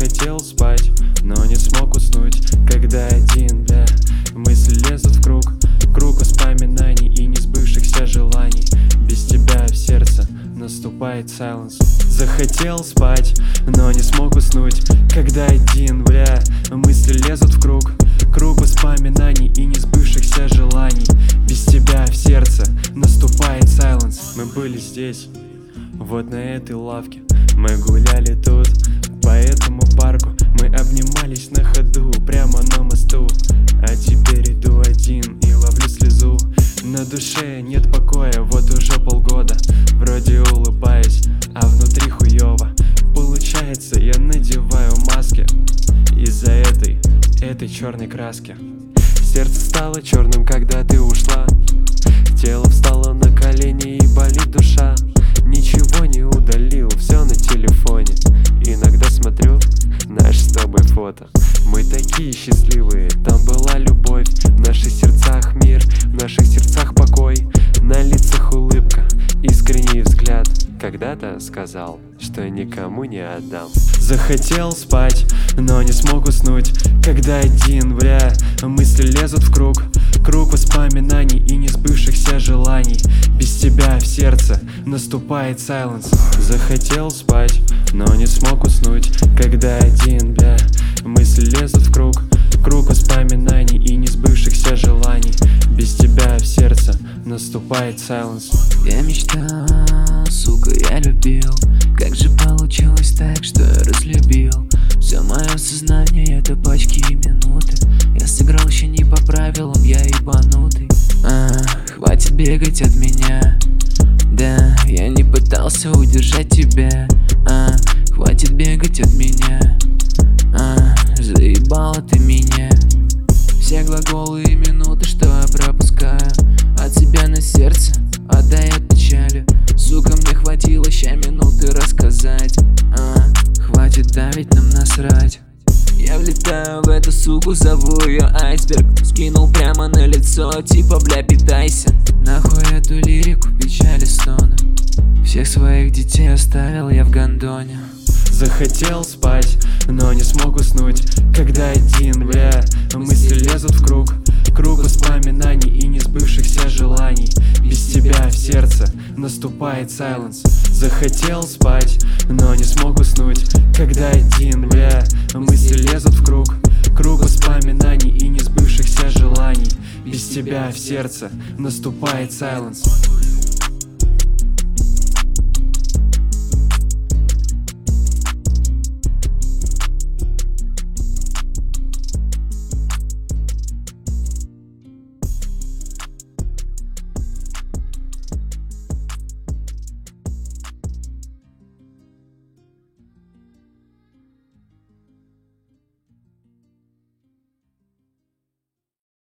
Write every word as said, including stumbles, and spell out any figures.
Захотел спать, но не смог уснуть, когда один, бля. Мысли лезут в круг, круг воспоминаний и несбывшихся желаний. Без тебя в сердце наступает silence. Захотел спать, но не смог уснуть, когда один, бля. Мысли лезут в круг, круг воспоминаний и несбывшихся желаний. Без тебя в сердце наступает silence. Мы были здесь, вот на этой лавке. Мы гуляли тут, по этому парку. Мы обнимались на ходу, прямо на мосту. А теперь иду один и ловлю слезу. На душе нет покоя, вот уже полгода. Вроде улыбаюсь, а внутри хуёво. Получается, я надеваю маски из-за этой, этой черной краски. Сердце стало черным, когда ты ушла. Тело встало на колени и болит душа. Ничего не удалил, все на телефоне. Иногда смотрю наше с тобой фото. Мы такие счастливые, там была любовь. В наших сердцах мир, в наших сердцах покой. На лицах улыбка, искренний взгляд. Когда-то сказал, что никому не отдам. Захотел спать, но не смог уснуть, когда один, бля. Мысли лезут в круг, круг воспоминаний и несбывшихся желаний. Без тебя в сердце наступает silence. Захотел спать, но не смог уснуть, когда один, бля. Мысли лезут в круг, круг воспоминаний и несбывшихся желаний. Без тебя в сердце наступает silence. Я мечтал, сука, я любил. Как же получилось так, что я разлюбил? Все мое сознание — это пачки и минуты. Я сыграл еще не по правилам, я ебанутый. а, Хватит бегать от меня. Да, я не пытался удержать тебя. а, Хватит бегать от меня. а, Заебала ты меня. Все глаголы и минуты, что я пропускаю. От тебя на сердце отдай от печали. Сука, мне хватило ща минуты рассказать. а, Хватит давить, нам насрать. Я влетаю в эту суку, зову ее айсберг. Скинул прямо на лицо, типа бля, питайся. Нахуй эту лирику, печали, стоны. Всех своих детей оставил я в гондоне. Захотел спать, но не смог уснуть, когда один, бля. Мысли лезут в круг, круг воспоминаний и несбывшихся желаний. Без тебя в сердце наступает silence. Захотел спать, но не смог уснуть, когда один, бля. Мысли лезут в круг, круг воспоминаний и несбывшихся желаний. Без тебя в сердце наступает silence.